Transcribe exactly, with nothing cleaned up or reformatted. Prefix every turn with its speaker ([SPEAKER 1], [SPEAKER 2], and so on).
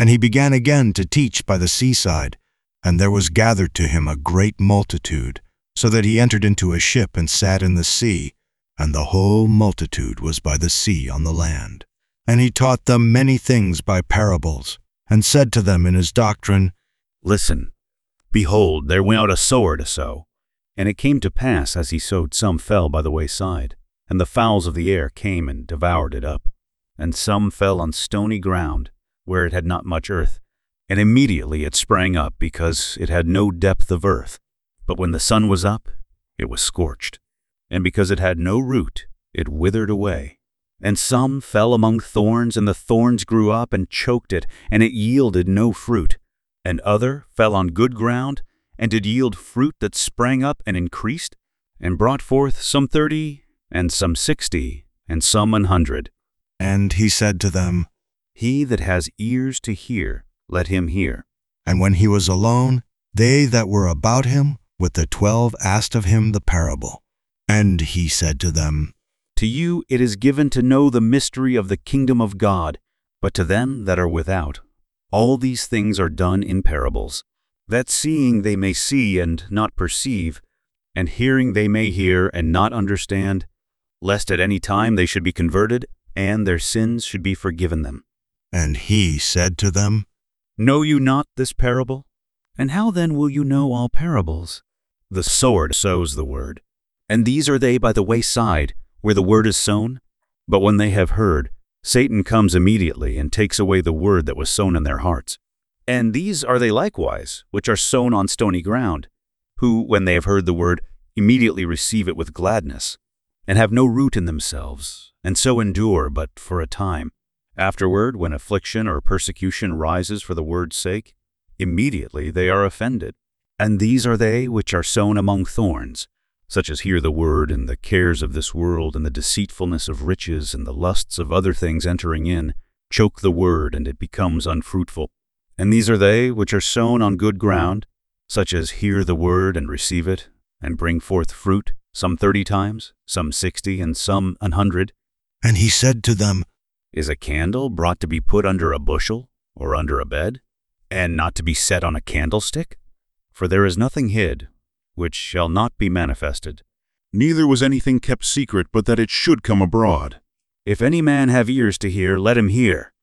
[SPEAKER 1] And he began again to teach by the seaside, and there was gathered to him a great multitude, so that he entered into a ship and sat in the sea, and the whole multitude was by the sea on the land. And he taught them many things by parables, and said to them in his doctrine,
[SPEAKER 2] Listen, behold, there went out a sower to sow. And it came to pass, as he sowed, some fell by the wayside, and the fowls of the air came and devoured it up. And some fell on stony ground, where it had not much earth, and immediately it sprang up, because it had no depth of earth. But when the sun was up, it was scorched, and because it had no root, it withered away. And some fell among thorns, and the thorns grew up and choked it, and it yielded no fruit. And other fell on good ground, and did yield fruit that sprang up and increased, and brought forth some thirty, and some sixty, and some an hundred.
[SPEAKER 1] And he said to them,
[SPEAKER 2] He that has ears to hear, let him hear.
[SPEAKER 1] And when he was alone, they that were about him with the twelve asked of him the parable. And he said to them,
[SPEAKER 2] To you it is given to know the mystery of the kingdom of God, but to them that are without, all these things are done in parables, that seeing they may see and not perceive, and hearing they may hear and not understand, lest at any time they should be converted, and their sins should be forgiven them.
[SPEAKER 1] And he said to them,
[SPEAKER 2] Know you not this parable? And how then will you know all parables? The sower sows the word. And these are they by the wayside, where the word is sown. But when they have heard, Satan comes immediately and takes away the word that was sown in their hearts. And these are they likewise, which are sown on stony ground, who, when they have heard the word, immediately receive it with gladness, and have no root in themselves, and so endure but for a time. Afterward, when affliction or persecution rises for the word's sake, immediately they are offended. And these are they which are sown among thorns, such as hear the word, and the cares of this world, and the deceitfulness of riches, and the lusts of other things entering in, choke the word, and it becomes unfruitful. And these are they which are sown on good ground, such as hear the word and receive it, and bring forth fruit, some thirty times, some sixty, and some an hundred.
[SPEAKER 1] And he said to them,
[SPEAKER 2] Is a candle brought to be put under a bushel, or under a bed, and not to be set on a candlestick? For there is nothing hid, which shall not be manifested.
[SPEAKER 3] Neither was anything kept secret, but that it should come abroad.
[SPEAKER 2] If any man have ears to hear, let him hear.